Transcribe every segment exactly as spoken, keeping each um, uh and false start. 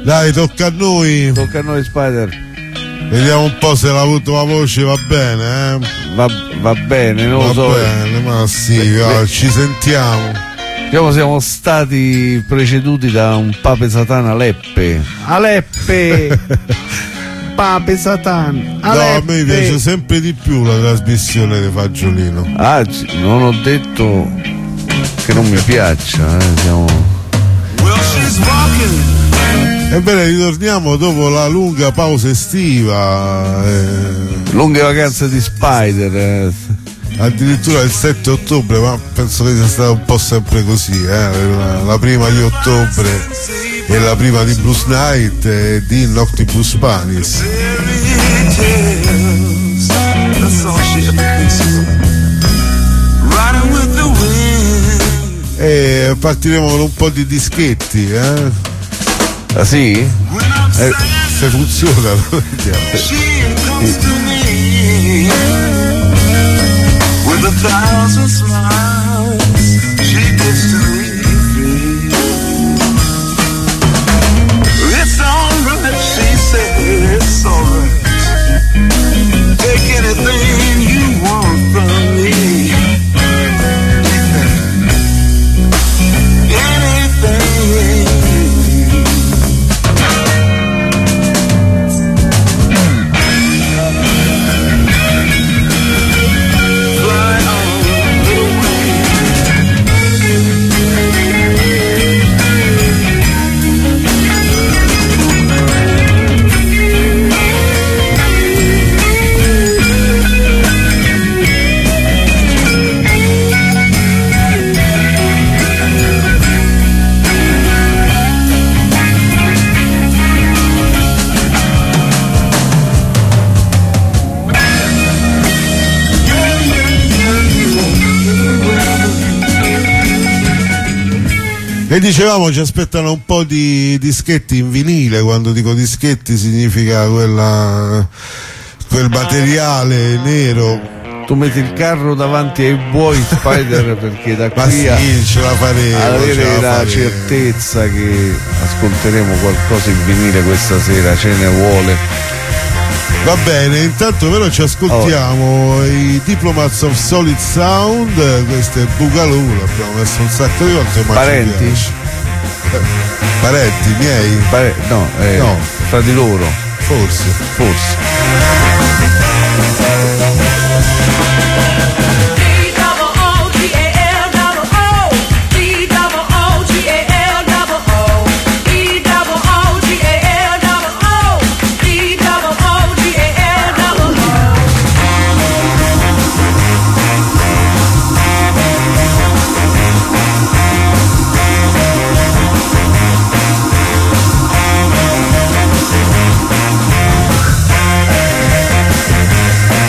Dai, tocca a noi. Tocca a noi, Spider. Vediamo un po' se l'ha avuto la voce, va bene, eh? Va, va bene, non va lo so. Va bene, ma sì, beh, va, beh. ci sentiamo. Diciamo siamo stati preceduti da un Pape Satan Aleppe. Aleppe! Pape Satan Aleppe! No, a me piace sempre di più la trasmissione di Fagiolino. Ah, non ho detto che non mi piaccia, eh, siamo... Ebbene, ritorniamo dopo la lunga pausa estiva. Eh. Lunghe vacanze di Spider. Eh. Addirittura il sette ottobre, ma penso che sia stato un po' sempre così. Eh. La, la prima di ottobre e la prima di Blues Night e di Noctibus Panis. E partiremo con un po' di dischetti, eh? Ah sì? Eh, se funziona, lo vediamo. E dicevamo ci aspettano un po' di dischetti in vinile. Quando dico dischetti significa quella, quel materiale nero. Tu metti il carro davanti ai buoi, Spider, perché da Ma qui sì, a ce la faremo, ad avere ce la la faremo. certezza che ascolteremo qualcosa in vinile questa sera, ce ne vuole. Va bene, intanto però ci ascoltiamo oh. i Diplomats of Solid Sound. Questo è Boogaloo, l'abbiamo messo un sacco di volte, ma Parenti? Eh, parenti miei? Pare- no, eh, No. fra di loro, Forse. forse. We'll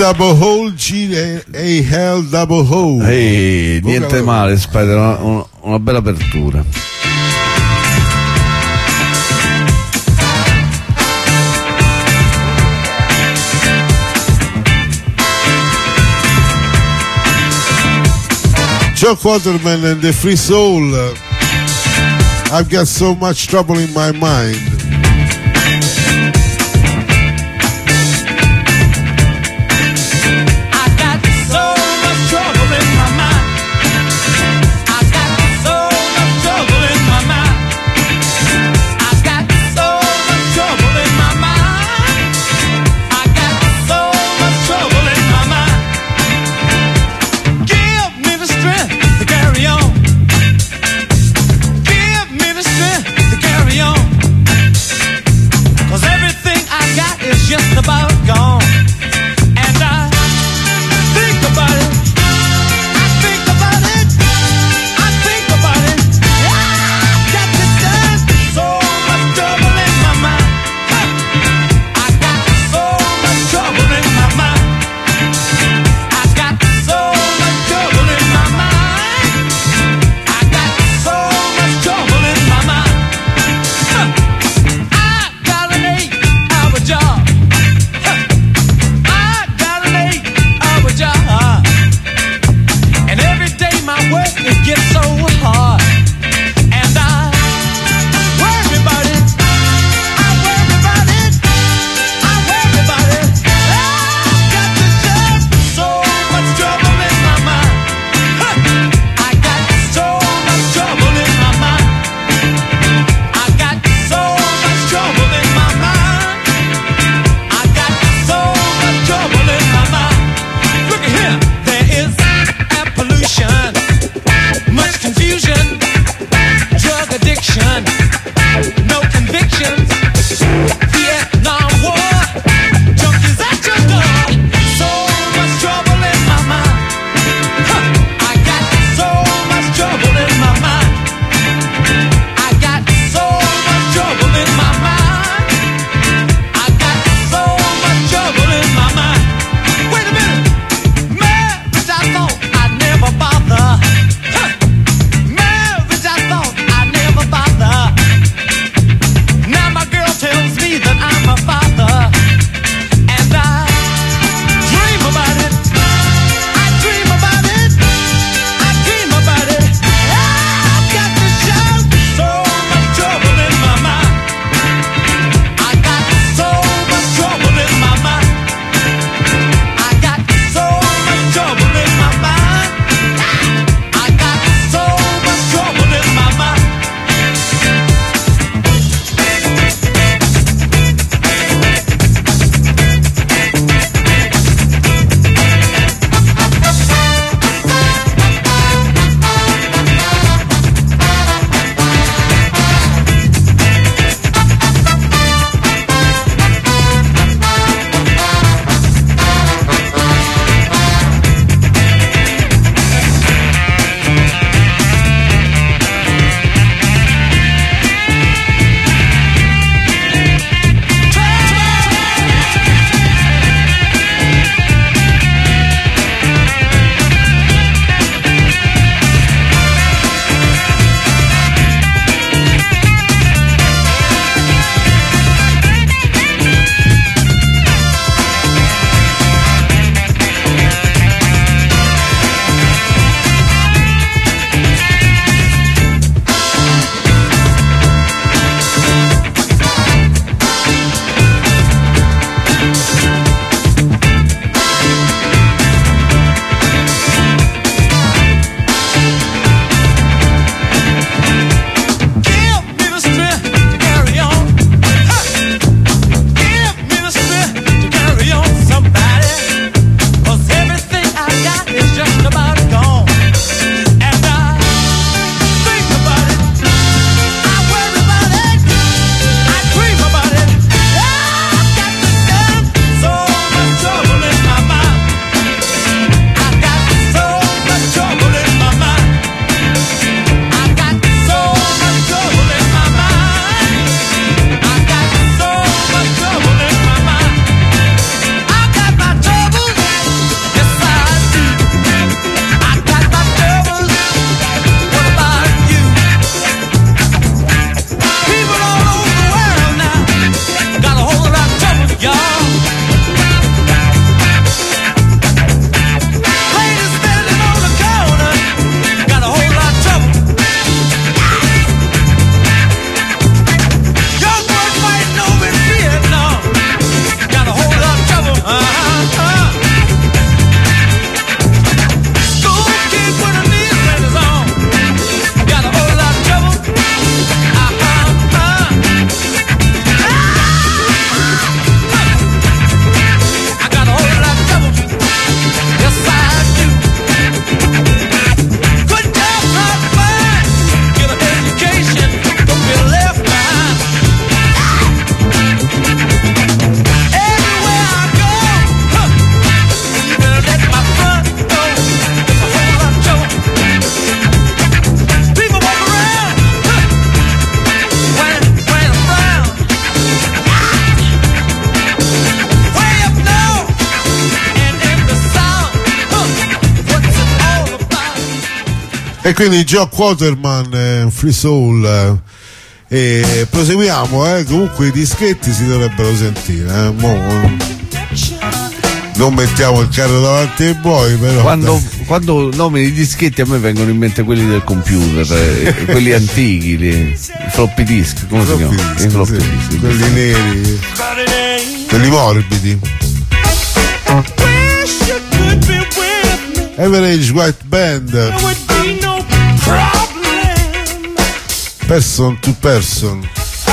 double hole, G A L double hole. Ehi, niente male, Spider, una, una, una bella apertura. Joe Quaterman and the Free Soul. I've got so much trouble in my mind. Give me the strength to carry on. E quindi Joe Quaterman, eh, Free Soul, eh, e proseguiamo, eh. Comunque i dischetti si dovrebbero sentire, eh. Mo, non mettiamo il carro davanti ai buoi, però quando, quando nomini i dischetti a me vengono in mente quelli del computer, eh, quelli antichi, li, i floppy disk, come si chiamano? I floppy sì, disk, quelli neri, quelli morbidi. Average White Band, Person to Person.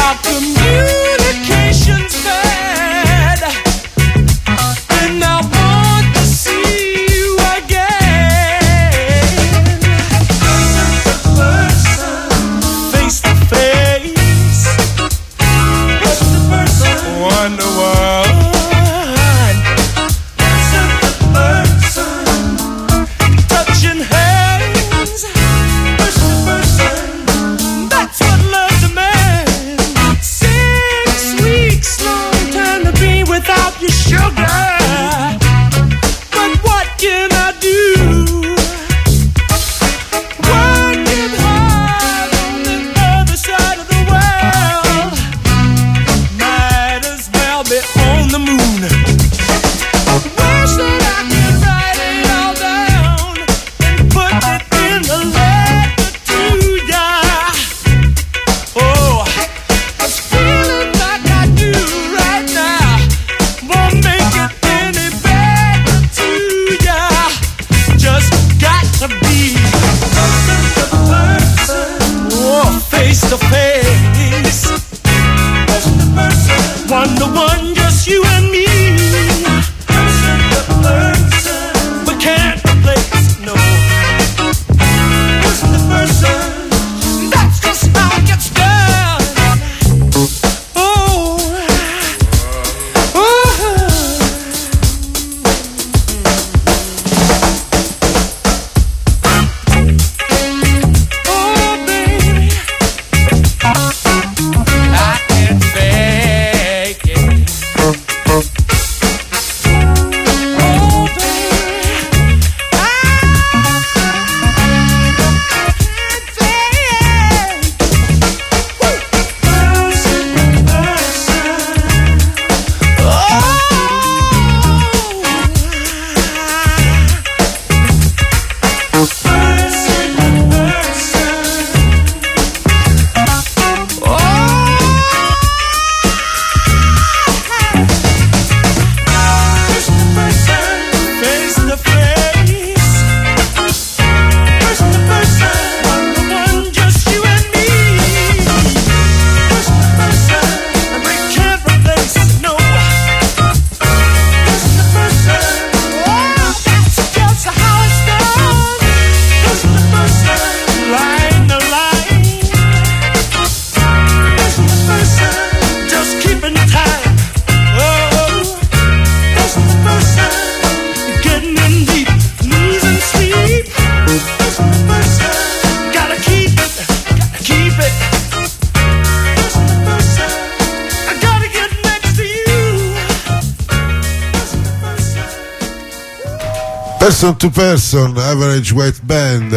Person to Person, Average White Band.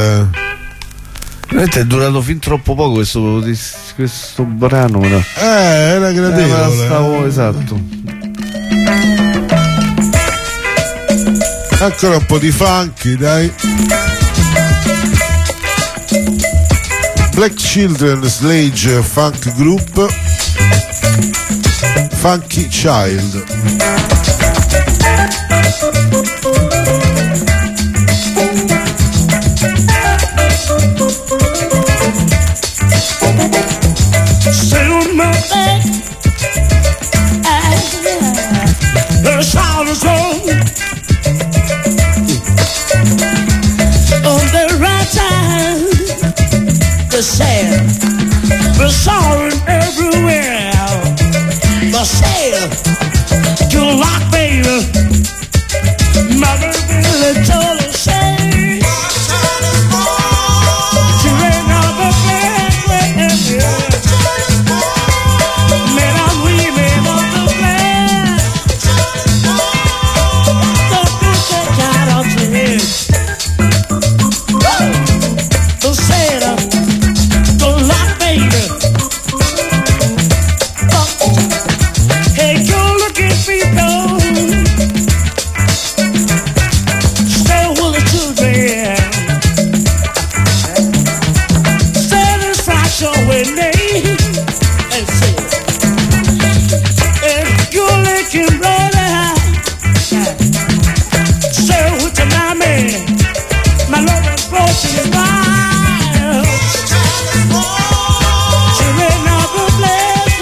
Veramente è durato fin troppo poco questo, questo brano. Però. Eh, era gradevole. Eh, stavo, esatto. Ancora un po' di funky, dai. Black Children Slage Funk Group, Funky Child. The sorrow everywhere. The sail to lock, baby. looking brother. Sir, with your mommy, my love is broken is wild. She ran up a place,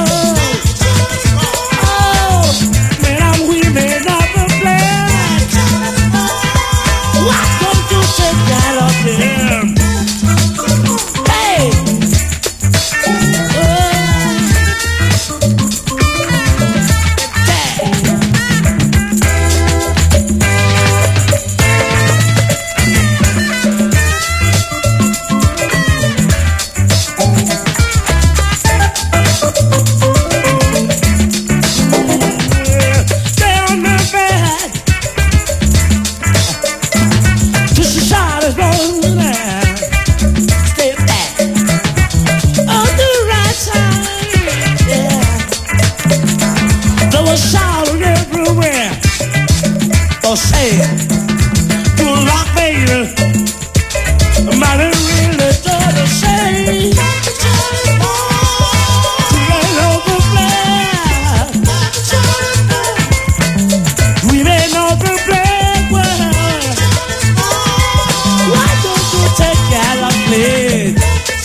oh, man, I'm weaving up a place. Why don't you take that up there? Hey, oh. Say, you rock baby, might really do the same. To lay over black, we lay over black world. Why don't you take that up, please?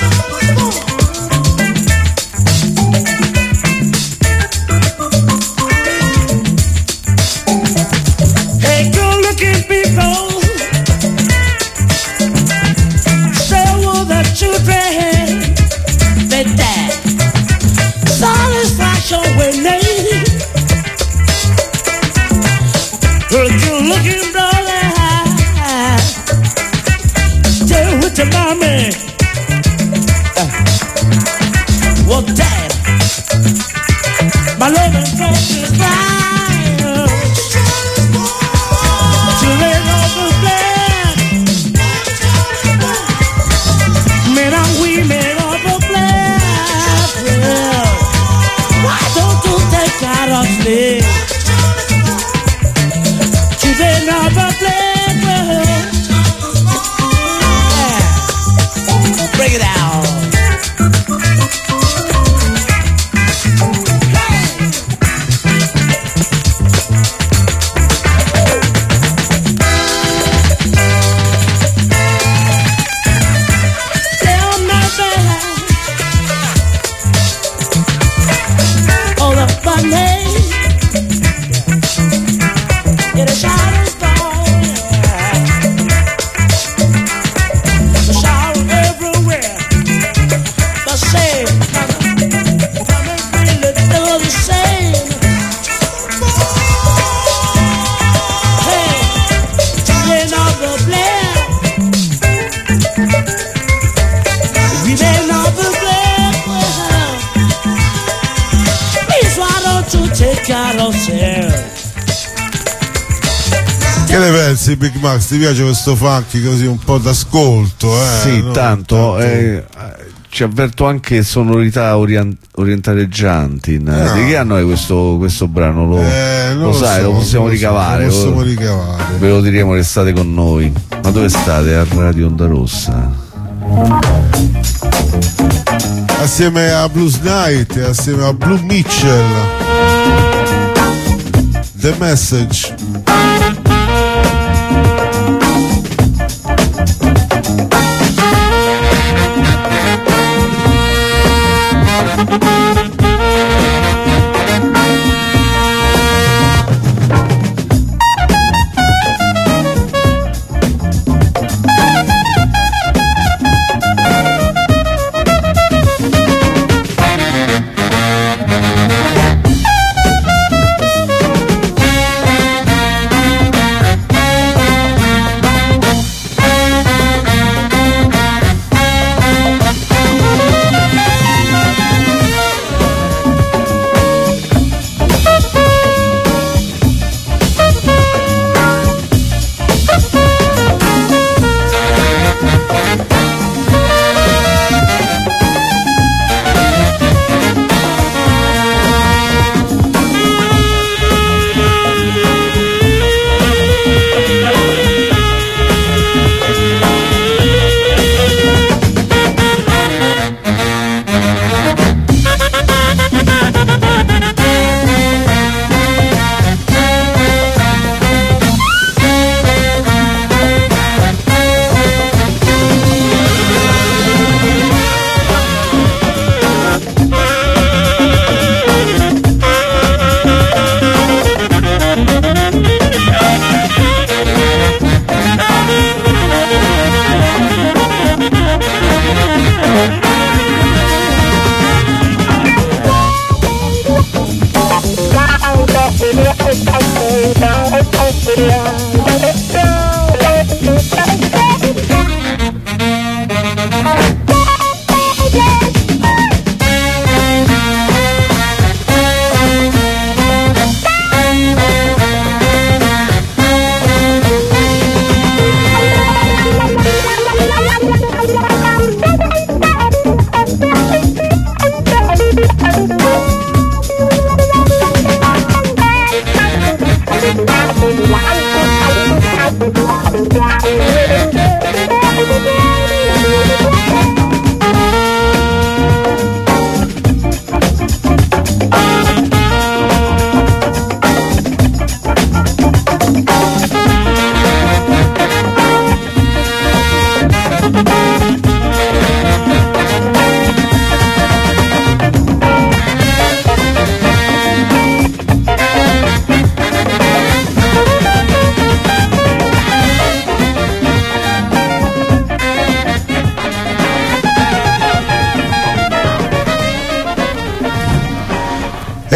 Looking brother, stay with your mommy. Well, dad, my love and folks is fine. She ran over black, man, I'm weaving over black. Well, why don't you take that off me? Another black world. Yeah. Break it out. Tell me that all the funny get a shot. Che ne pensi, Big Max? Ti piace questo funky così un po' d'ascolto? Eh? Sì, no? tanto, tanto... Eh, ci avverto anche sonorità orient- orientaleggianti. No. Di che anno è questo, questo brano? Lo, eh, lo sai, so, lo possiamo lo ricavare. So, lo possiamo ricavare. Ve lo diremo che state con noi. Ma dove state? A Radio Onda Rossa. Assieme a Blues Night e assieme a Blue Mitchell. The Message.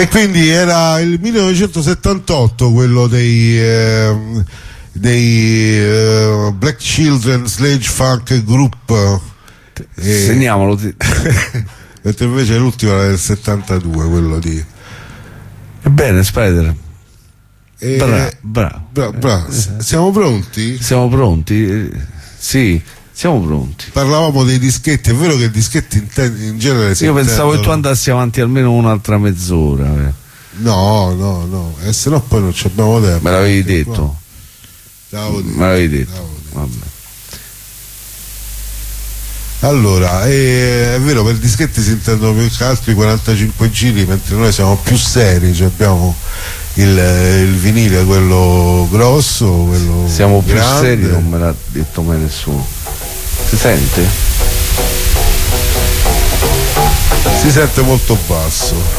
E quindi era il millenovecentosettantotto quello dei eh, dei eh, Black Children Sledge Funk Group, e... segniamolo. mentre invece l'ultimo era del settantadue, quello di Ebbene, Spider, e... bravo, bravo. Bra- bra- siamo pronti? Siamo pronti? Eh, Sì, siamo pronti. Parlavamo dei dischetti, è vero che i dischetti in, te- in genere si Io pensavo che tu intendono... andassi avanti almeno un'altra mezz'ora. eh. No, no, no, e se no poi non ci abbiamo tempo. Me l'avevi detto. Ciao, Me l'avevi detto. ciao. Vabbè. Allora, eh, è vero, per dischetti si intendono più che altro i quarantacinque giri, mentre noi siamo più seri, cioè abbiamo il, il vinile, quello grosso, quello Siamo più grande. seri, non me l'ha detto mai nessuno. Si sente? Si sente molto basso.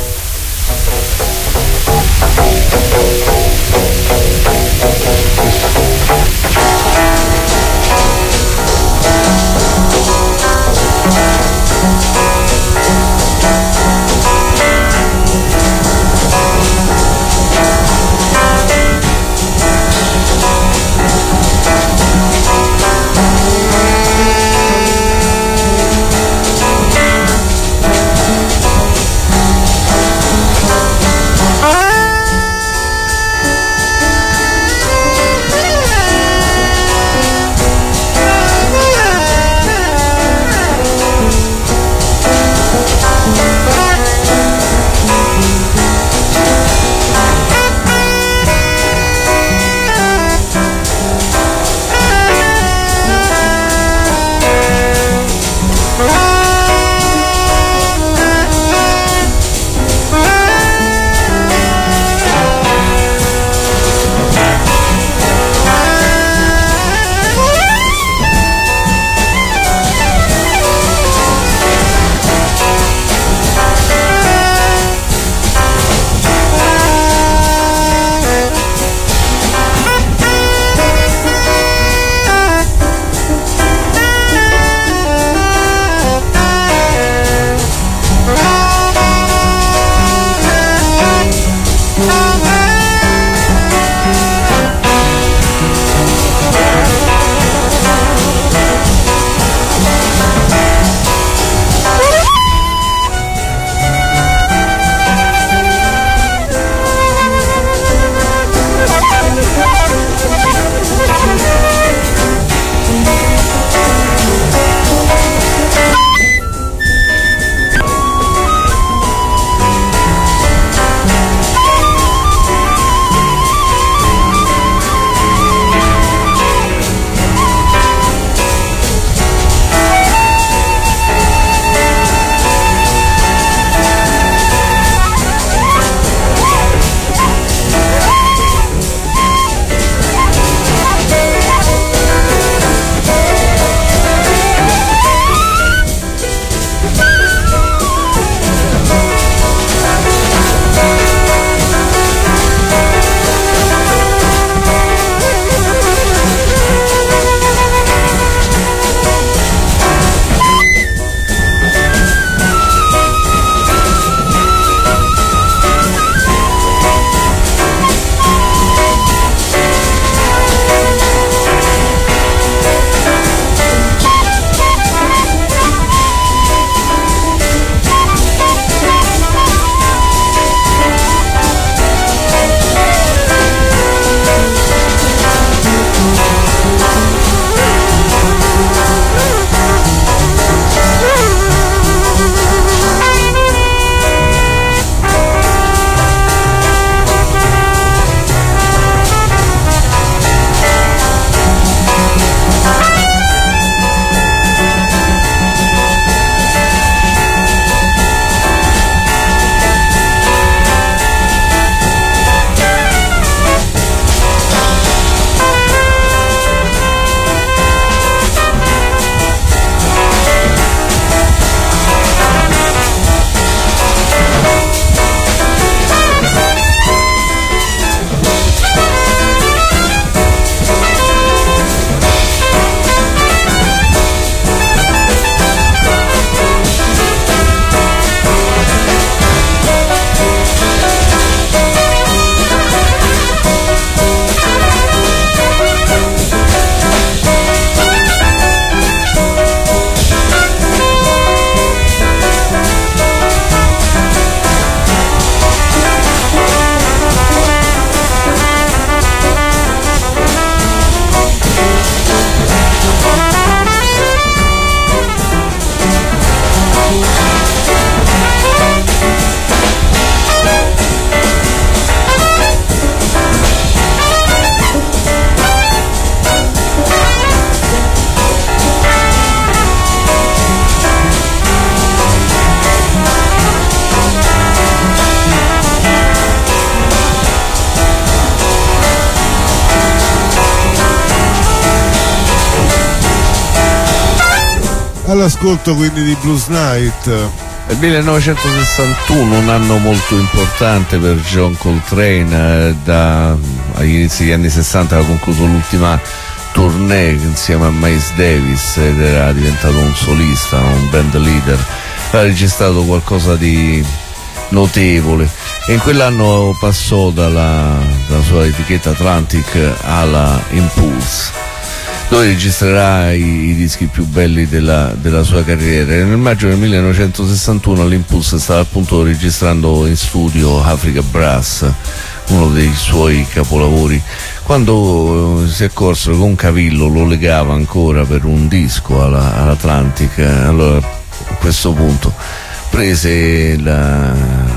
all'ascolto quindi di Blues Night. Il millenovecentosessantuno, un anno molto importante per John Coltrane. Eh, da, agli inizi degli anni sessanta aveva concluso l'ultima tournée insieme a Miles Davis ed era diventato un solista, un band leader. Ha registrato qualcosa di notevole e in quell'anno passò dalla, dalla sua etichetta Atlantic alla Impulse, dove registrerà i, i dischi più belli della, della sua carriera. E nel maggio del millenovecentosessantuno all'Impulse stava appunto registrando in studio Africa Brass, uno dei suoi capolavori, quando eh, si accorsero che un cavillo lo legava ancora per un disco alla, all'Atlantic. Allora a questo punto prese la,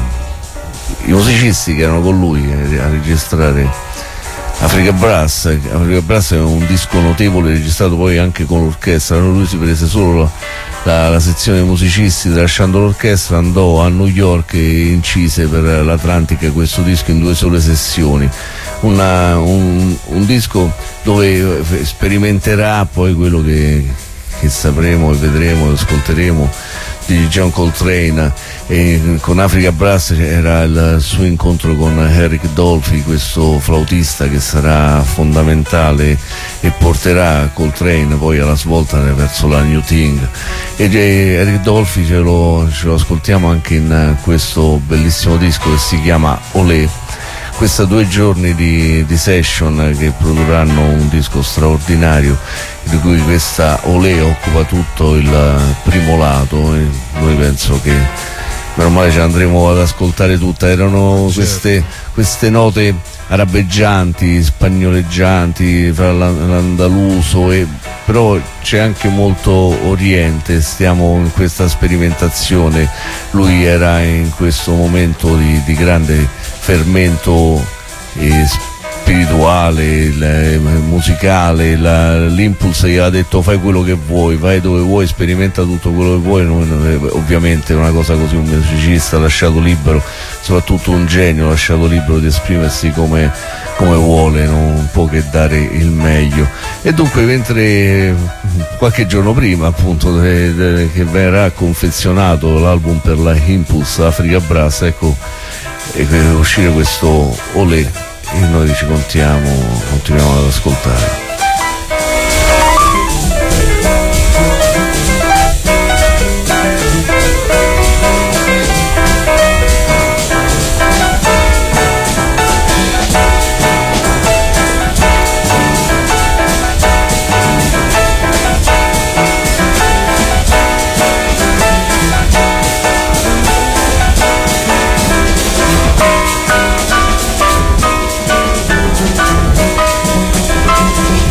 i musicisti che erano con lui a registrare Africa Brass. Africa Brass è un disco notevole, registrato poi anche con l'orchestra. Lui si prese solo la, la, la sezione dei musicisti, lasciando l'orchestra andò a New York e incise per l'Atlantic questo disco in due sole sessioni. Una, un, un disco dove sperimenterà poi quello che, che sapremo e vedremo e ascolteremo di John Coltrane. E con Africa Brass era il suo incontro con Eric Dolphy, questo flautista che sarà fondamentale e porterà Coltrane poi alla svolta verso la New Thing. E Eric Dolphy ce lo, ce lo ascoltiamo anche in questo bellissimo disco che si chiama Olé. Questa due giorni di, di session che produrranno un disco straordinario, di cui questa Olé occupa tutto il primo lato, e noi penso che meno male ce l'andremo ad ascoltare tutta. Erano queste, queste note arabeggianti, spagnoleggianti fra l'andaluso, e però c'è anche molto oriente. Stiamo in questa sperimentazione. Lui era in questo momento di, di grande fermento eh, spirituale, la, musicale. La, l'Impulse gli ha detto: fai quello che vuoi, vai dove vuoi, sperimenta tutto quello che vuoi. Non, ovviamente una cosa così, un musicista lasciato libero, soprattutto un genio lasciato libero di esprimersi come, come vuole, non può che dare il meglio. E dunque, mentre qualche giorno prima appunto de, de, che verrà confezionato l'album per la Impulse Africa Brass, ecco, e per uscire questo Olé, e noi ci continuiamo, continuiamo ad ascoltare. Thank you.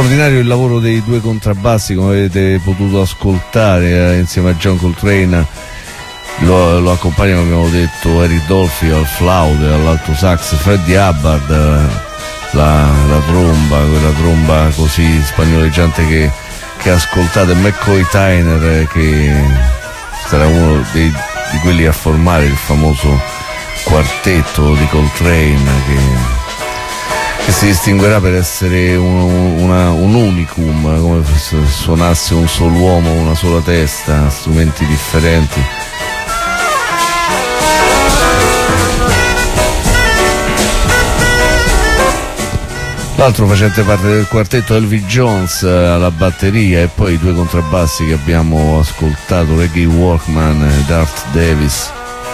straordinario il lavoro dei due contrabbassi, come avete potuto ascoltare, eh, insieme a John Coltrane. Lo, lo accompagnano, abbiamo detto, Eric Dolphy al flauto e all'alto sax, Freddie Hubbard, la, la tromba, quella tromba così spagnoleggiante che, che ascoltate, McCoy Tyner, che sarà uno dei, di quelli a formare il famoso quartetto di Coltrane, che, che si distinguerà per essere un, una, un unicum, come se suonasse un solo uomo, una sola testa, strumenti differenti. L'altro facente parte del quartetto, Elvie Jones alla batteria, e poi i due contrabbassi che abbiamo ascoltato, Reggie Workman e Dart Davis.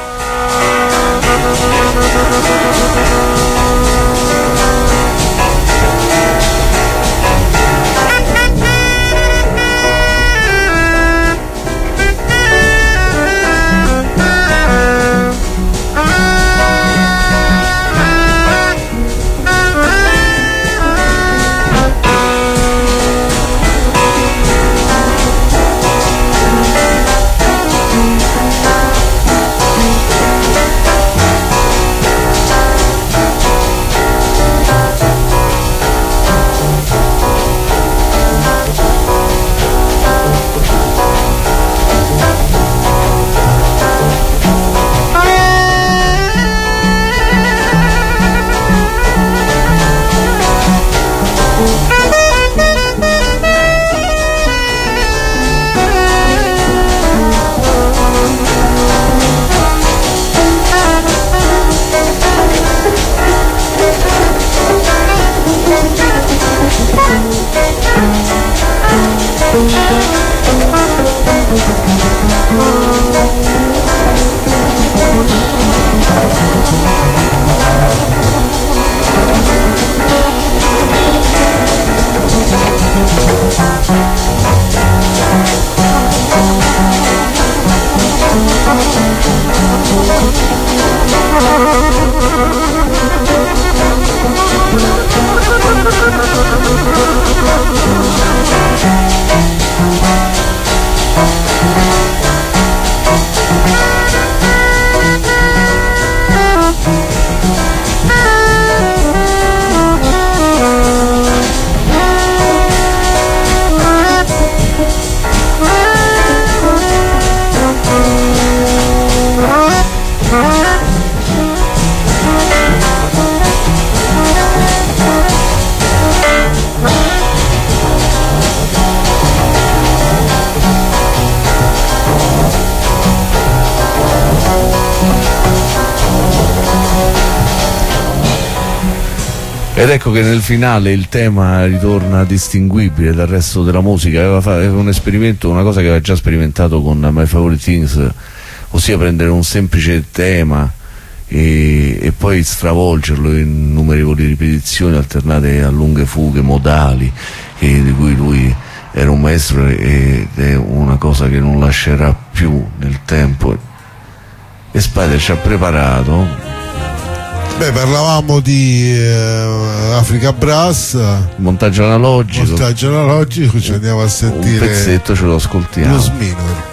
Ed ecco che nel finale il tema ritorna distinguibile dal resto della musica. Aveva fatto un esperimento, una cosa che aveva già sperimentato con My Favorite Things, ossia prendere un semplice tema e, e poi stravolgerlo in innumerevoli ripetizioni alternate a lunghe fughe modali, e di cui lui era un maestro, ed è una cosa che non lascerà più nel tempo. E Spider ci ha preparato. Beh, parlavamo di eh, Africa Brass, montaggio analogico, montaggio analogico, ci andiamo a sentire un pezzetto, ce lo ascoltiamo. Blues Minor.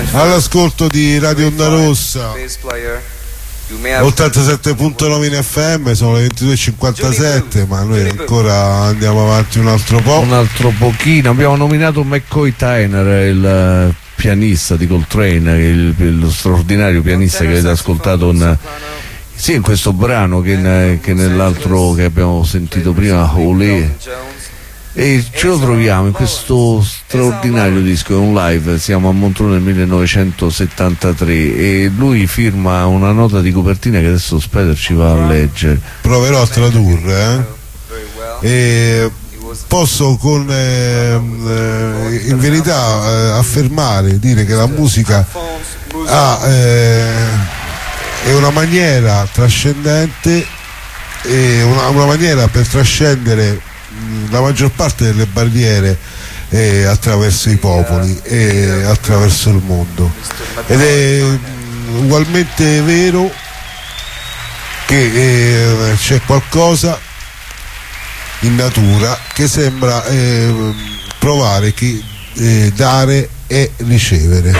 all'ascolto di Radio Onda Rossa ottantasette virgola nove in F M, sono le ventidue e cinquantasette, ma noi ancora andiamo avanti un altro po'. Un altro pochino, abbiamo nominato McCoy Tyner, il pianista di Coltrane, il, lo straordinario pianista che avete ascoltato in, sia in questo brano che, in, che nell'altro che abbiamo sentito prima, Olé. E ce lo troviamo in questo straordinario disco, è un live, siamo a Montreux nel millenovecentosettantatré e lui firma una nota di copertina che adesso Spider ci va a leggere. Proverò a tradurre, eh? E posso con eh, in verità eh, affermare, dire che la musica ha, eh, è una maniera trascendente, è una, una maniera per trascendere la maggior parte delle barriere eh, attraverso i popoli e attraverso il mondo, ed è mh, ugualmente vero che eh, c'è qualcosa in natura che sembra eh, provare che eh, dare e ricevere.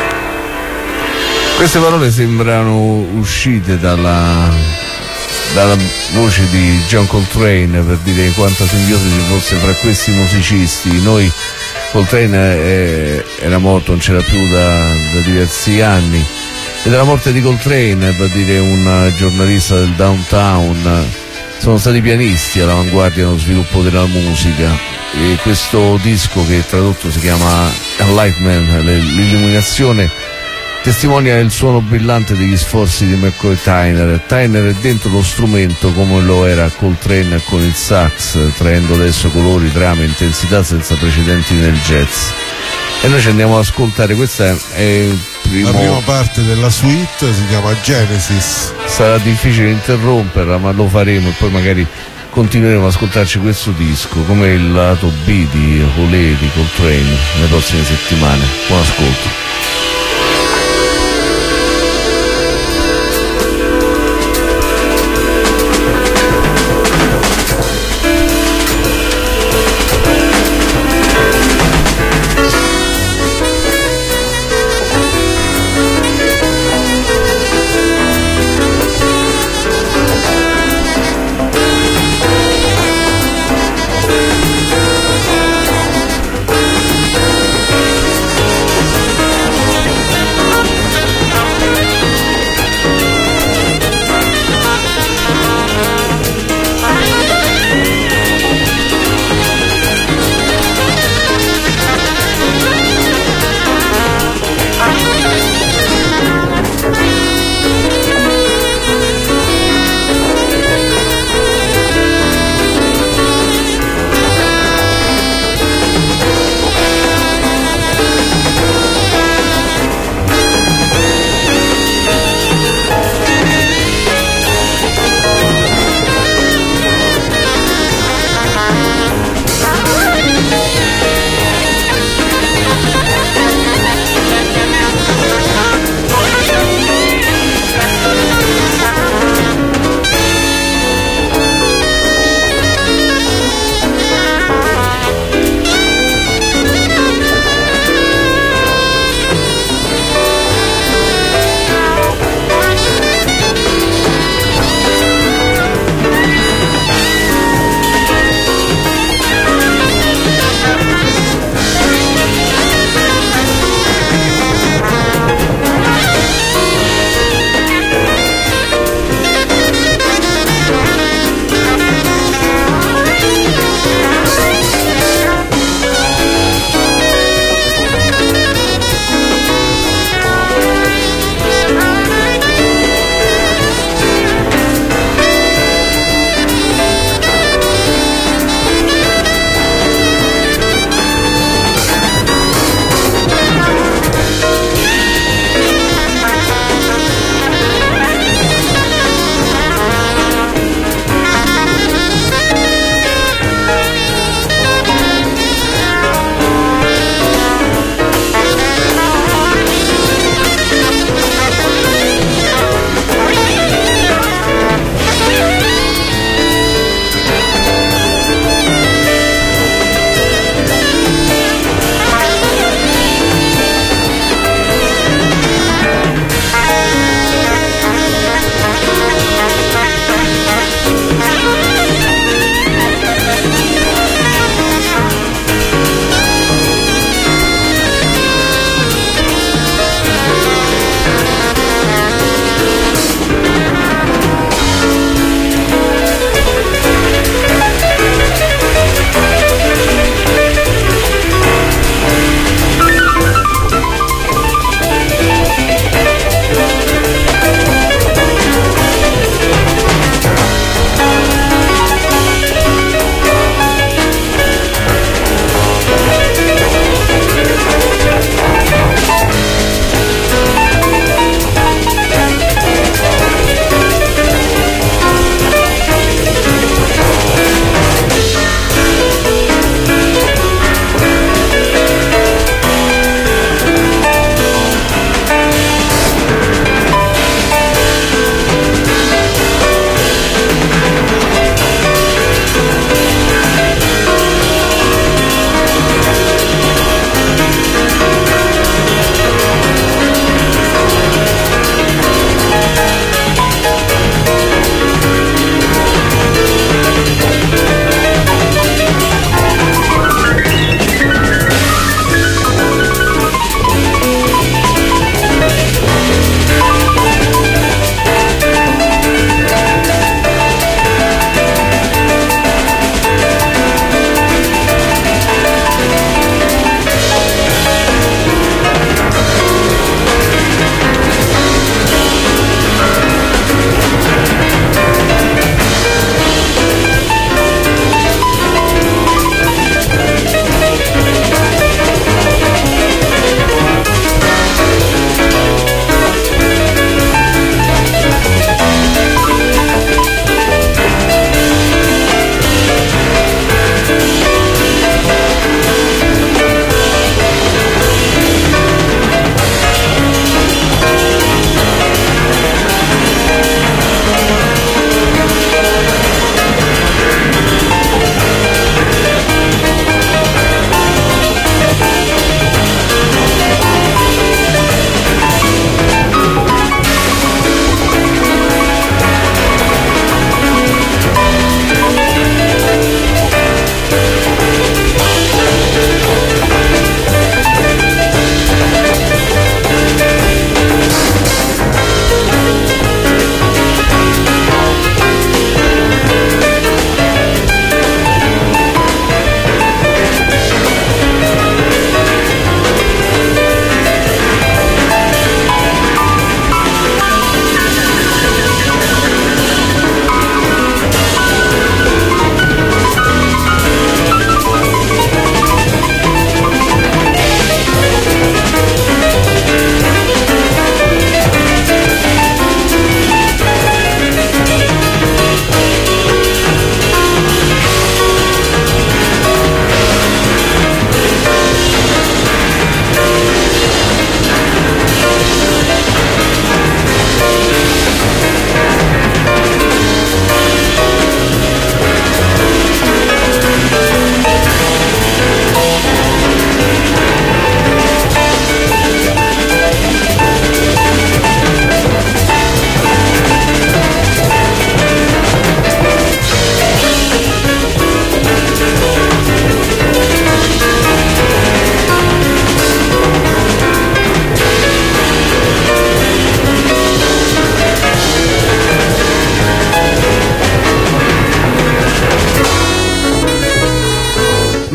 Queste parole sembrano uscite dalla dalla voce di John Coltrane, per dire quanta simbiosi ci fosse fra questi musicisti. Noi Coltrane eh, era morto, non c'era più da, da diversi anni, e dalla morte di Coltrane, per dire un giornalista del downtown, sono stati pianisti all'avanguardia nello sviluppo della musica, e questo disco, che tradotto si chiama Enlightenment, l'illuminazione, testimonia il suono brillante degli sforzi di McCoy Tyner. Tyner è dentro lo strumento come lo era Coltrane con il sax, traendo adesso colori, trame, intensità senza precedenti nel jazz. E noi ci andiamo ad ascoltare, questa è il primo... la prima parte della suite, si chiama Genesis. Sarà difficile interromperla, ma lo faremo, e poi magari continueremo ad ascoltarci questo disco come il lato B di Olé di Coltrane nelle prossime settimane. Buon ascolto.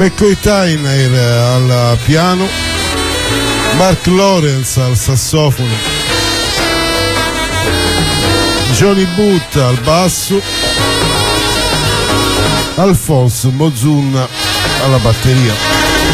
McCoy Tyner al piano, Mark Lawrence al sassofono, Johnny Booth al basso, Alphonse Mozun alla batteria.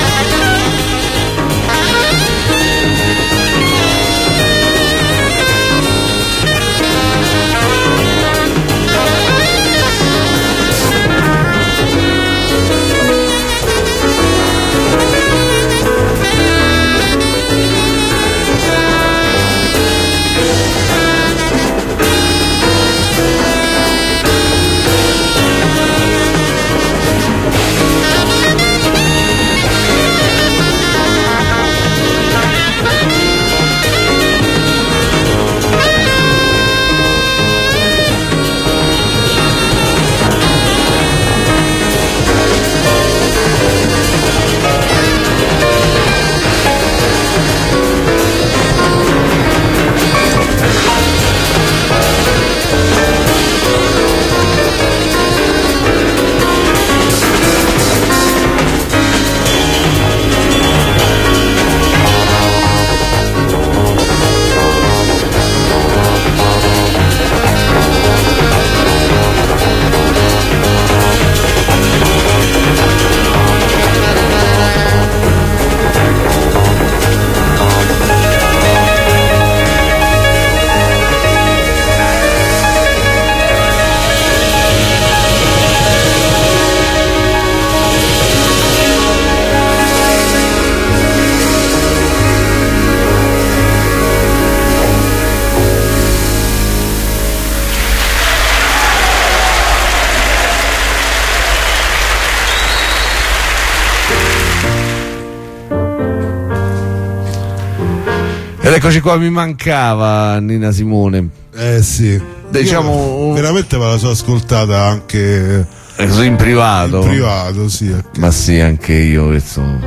Ed eccoci qua, mi mancava Nina Simone. Eh sì. Diciamo, io veramente me la sono ascoltata anche in privato. In privato, sì. Anche. Ma sì, anche io. Insomma,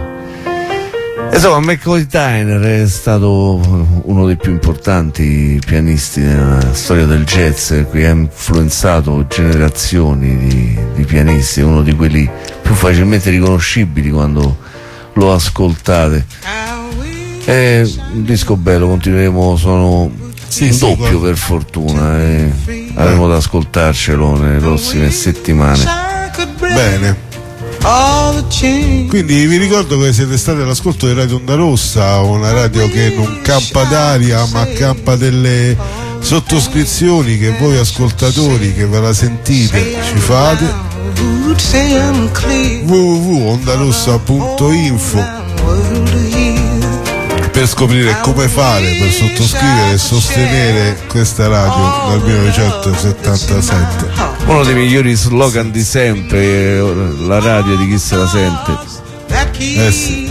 insomma McCoy Tyner è stato uno dei più importanti pianisti nella storia del jazz, che ha influenzato generazioni di, di pianisti, uno di quelli più facilmente riconoscibili quando lo ascoltate. È un disco bello, continueremo, sono sì, un sì, doppio per fortuna, e avremo da ascoltarcelo nelle prossime settimane. Bene, quindi vi ricordo che siete stati all'ascolto di Radio Onda Rossa, una radio che non campa d'aria ma campa delle sottoscrizioni che voi ascoltatori che ve la sentite ci fate. w w w punto ondarossa punto info per scoprire come fare per sottoscrivere e sostenere questa radio dal millenovecentosettantasette. Uno dei migliori slogan di sempre, la radio di chi se la sente. Eh sì.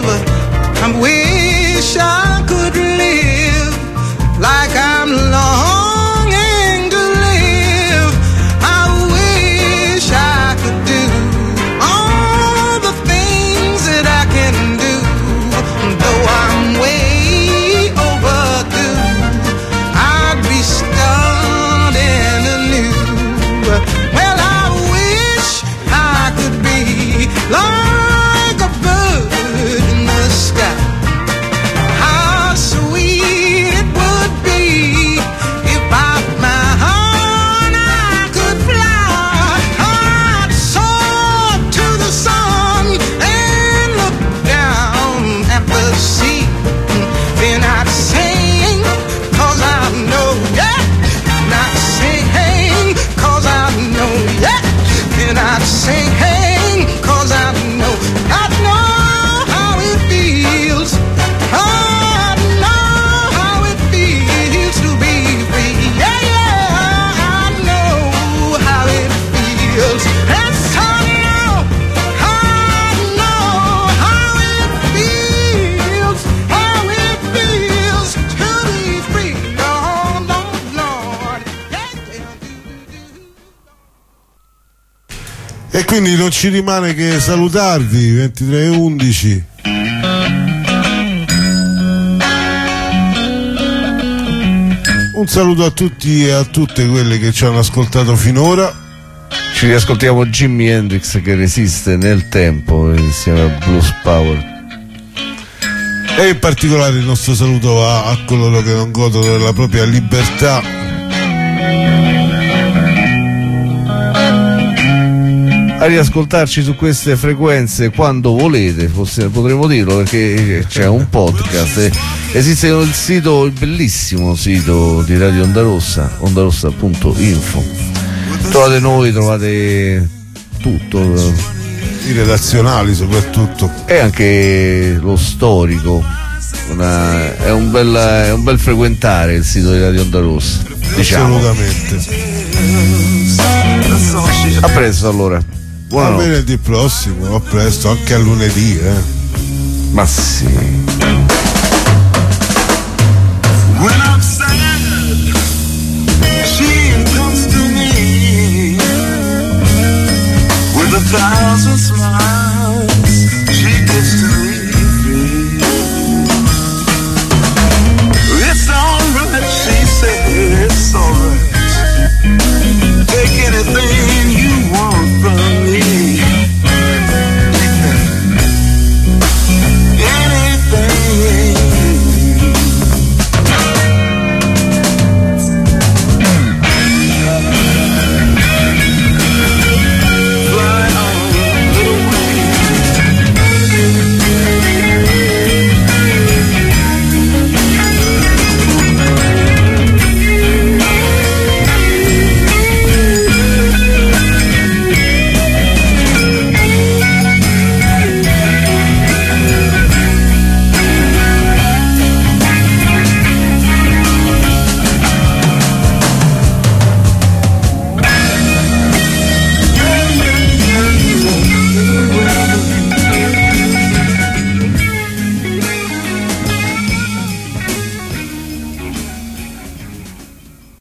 Wish I could live like I'm long. E quindi non ci rimane che salutarvi. Ventitré e undici. Un saluto a tutti e a tutte quelle che ci hanno ascoltato finora. Ci riascoltiamo Jimi Hendrix che resiste nel tempo insieme a Blues Power. E in particolare il nostro saluto va a coloro che non godono della propria libertà. A riascoltarci su queste frequenze quando volete, forse potremmo dirlo perché c'è un podcast. E esiste il sito, il bellissimo sito di Radio Onda Rossa, ondarossa punto info. Trovate noi, trovate tutto. I redazionali soprattutto. E anche lo storico. Una, è, un bel, è un bel frequentare il sito di Radio Onda Rossa. Diciamo. Assolutamente. A presto allora. A venerdì prossimo, a presto, anche a lunedì, eh. Ma sì. When I